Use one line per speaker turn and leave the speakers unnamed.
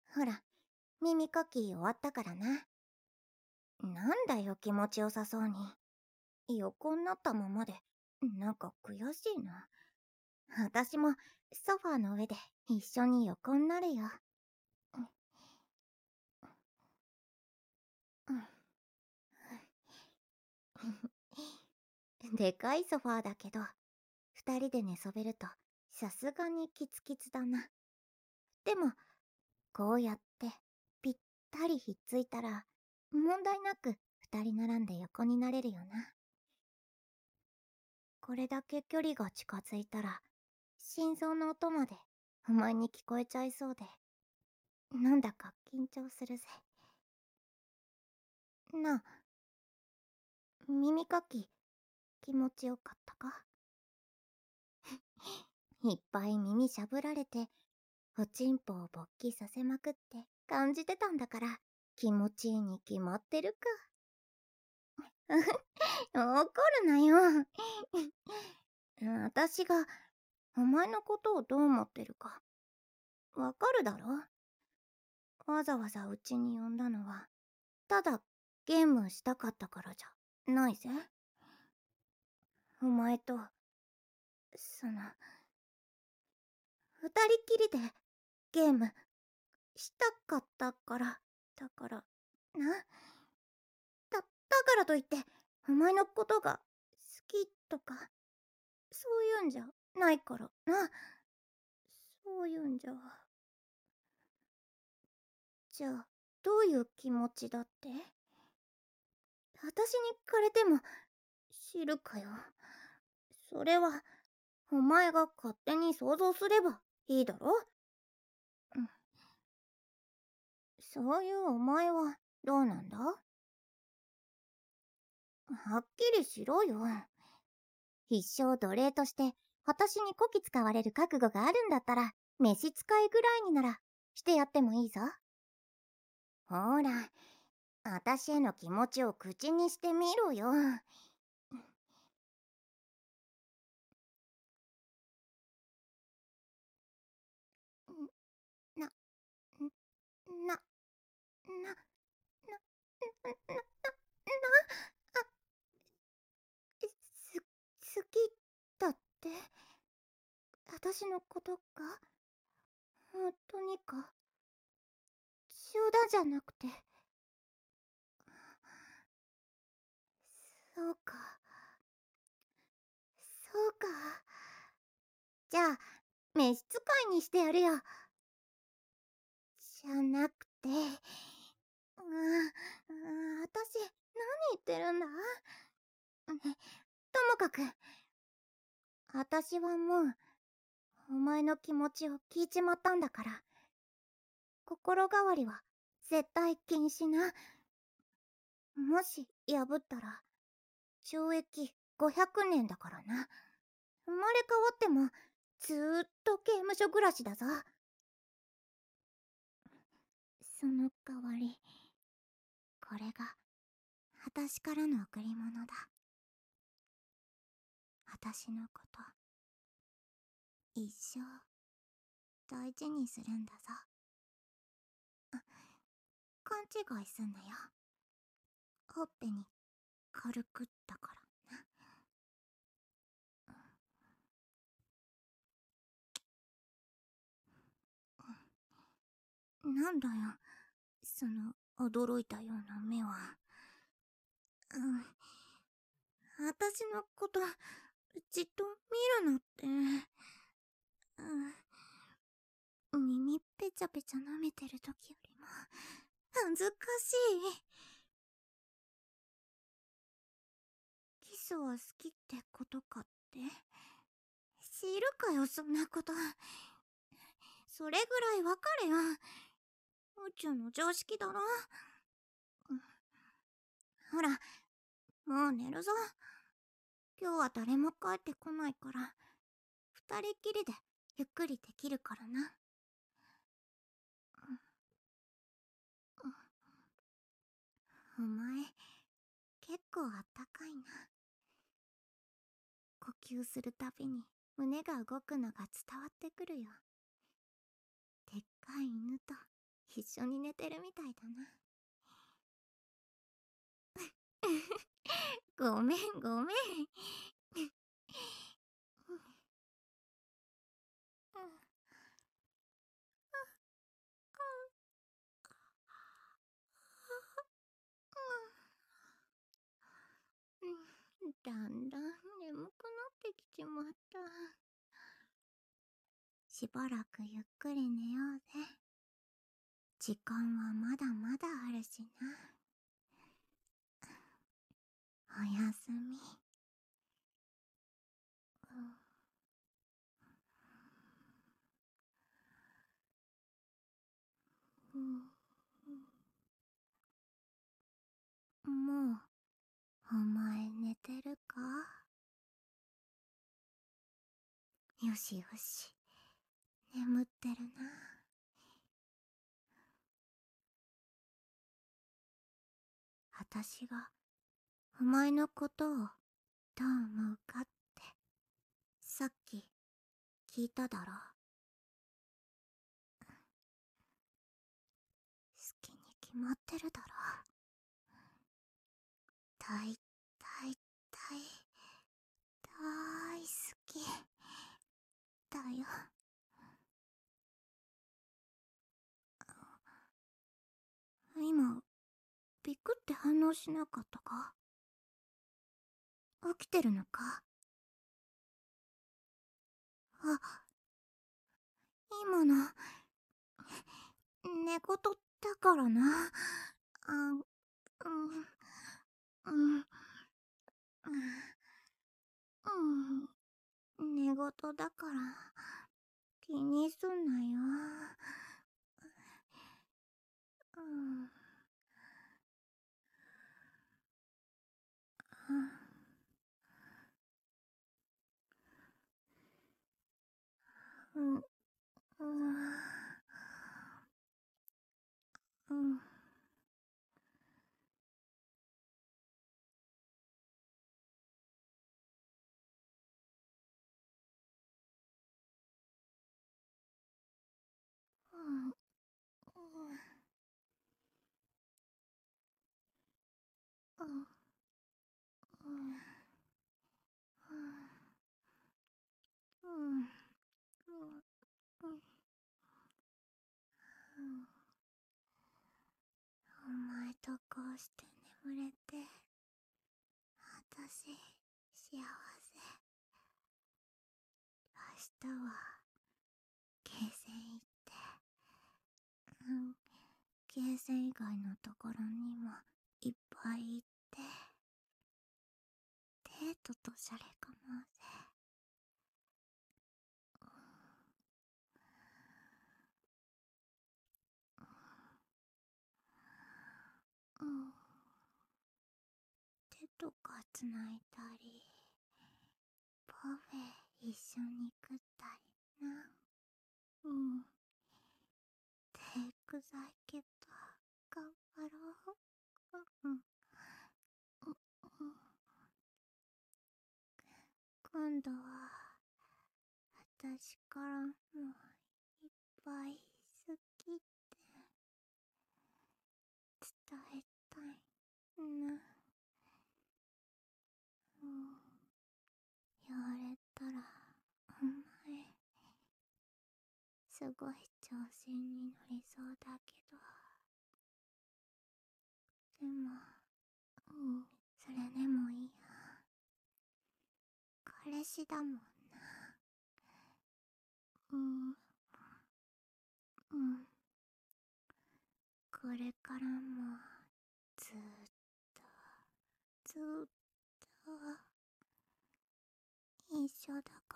ほら、耳かき終わったからな。なんだよ、気持ちよさそうに。横になったままで、なんか悔しいな。私もソファーの上で一緒に横になるよ。でかいソファーだけど、二人で寝そべるとさすがにキツキツだな。でも、こうやってぴったりひっついたら、問題なく二人並んで横になれるよな。これだけ距離が近づいたら、心臓の音までお前に聞こえちゃいそうで、なんだか緊張するぜ。なあ、耳かき気持ちよかったか？いっぱい耳しゃぶられて、おちんぽを勃起させまくって感じてたんだから、気持ちいいに決まってるか。怒るなよ。私がお前のことをどう思ってるかわかるだろ？わざわざうちに呼んだのはただゲームしたかったからじゃないぜ。お前とその二人きりでゲームしたかったからだからな。だからといってお前のことが好きとかそういうんじゃないからな。そういうんじゃ。じゃあどういう気持ちだって？私に枯れても知るかよ。それはお前が勝手に想像すればいいだろ。うん、そういうお前はどうなんだ？はっきりしろよ。必勝奴隷として私にこき使われる覚悟があるんだったら、召使いぐらいにならしてやってもいいぞ。ほら、私への気持ちを口にしてみろよ。な、な、な、な、な、好きだって？私のことが本当にか？冗談じゃなくて。そうか、そうか。じゃあ召使いにしてやるよ。じゃなくて、私何言ってるんだ？ともかく私はもうお前の気持ちを聞いちまったんだから、心変わりは絶対禁止な。もし破ったら懲役500年だからな。生まれ変わってもずーっと刑務所暮らしだぞ。その代わり、これが私からの贈り物だ。私のこと一生大事にするんだぞ。勘違いすんなよ。ほっぺに軽くだからな。なんだよ、その驚いたような目は。私のことじっと見るなって。耳ペチャペチャ舐めてる時よりも恥ずかしい。キスは好きってことかって？知るかよ、そんなこと。それぐらいわかれよ。宇宙の常識だろ。ほら、もう寝るぞ。今日は誰も帰ってこないから、二人きりでゆっくりできるからな。お前、結構あったかいな。呼吸するたびに胸が動くのが伝わってくるよ。でっかい犬と一緒に寝てるみたいだな。ごめんごめん。だんだん眠くなってきちまった。しばらくゆっくり寝ようぜ。時間はまだまだあるしな。おやすみ。もうお前寝てるか？よしよし、眠ってるな。私がお前のことをどう思うかってさっき聞いただろ。好きに決まってるだろ。大大大大好きだよ。今ビクって反応しなかったか？起きてるのか？あ、今の寝言だからな。あ、うん、うん、寝言だから気にすんなよ。うん、うん、うん、うん。お前とこうして眠れて私幸せ。明日はゲーセン行って、ゲーセン以外のところにもいっぱい行ってデートとシャレかもうぜ。手とかつないだりパフェ一緒に食ったりな。手くざいけど頑張ろう。今度は私からもいっぱい好きって伝えたいな。言われたらお前すごい調子に乗りそうだけど、でもそれでもいいや。彼氏だもんな。これからもずっとずっと一緒だ